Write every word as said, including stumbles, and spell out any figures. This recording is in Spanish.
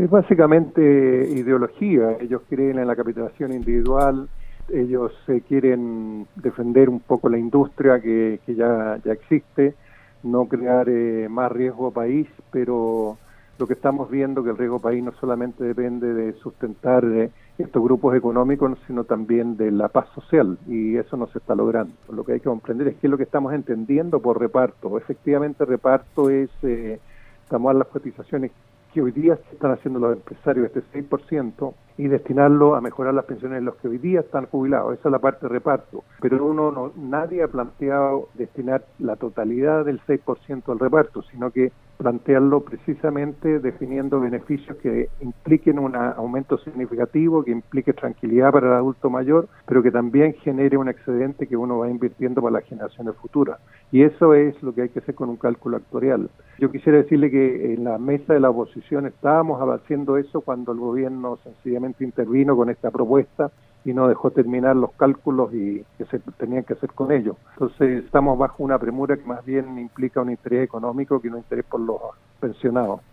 Es básicamente ideología. Ellos creen en la capitalización individual, ellos eh, quieren defender un poco la industria que, que ya, ya existe, no crear eh, más riesgo país, pero lo que estamos viendo que el riesgo país no solamente depende de sustentar eh, estos grupos económicos, sino también de la paz social, y eso no se está logrando. Lo que hay que comprender es que es lo que estamos entendiendo por reparto. Efectivamente, reparto es eh, tomar las cotizaciones que hoy día están haciendo los empresarios, este seis por ciento, y destinarlo a mejorar las pensiones de los que hoy día están jubilados. Esa es la parte de reparto. Pero uno no, nadie ha planteado destinar la totalidad del seis por ciento al reparto, sino que plantearlo precisamente definiendo beneficios que impliquen un aumento significativo, que implique tranquilidad para el adulto mayor, pero que también genere un excedente que uno va invirtiendo para las generaciones futuras. Y eso es lo que hay que hacer con un cálculo actuarial. Yo quisiera decirle que en la mesa de la oposición estábamos haciendo eso cuando el gobierno sencillamente intervino con esta propuesta y no dejó terminar los cálculos y que se tenían que hacer con ellos. Entonces estamos bajo una premura que más bien implica un interés económico que un interés por los pensionados.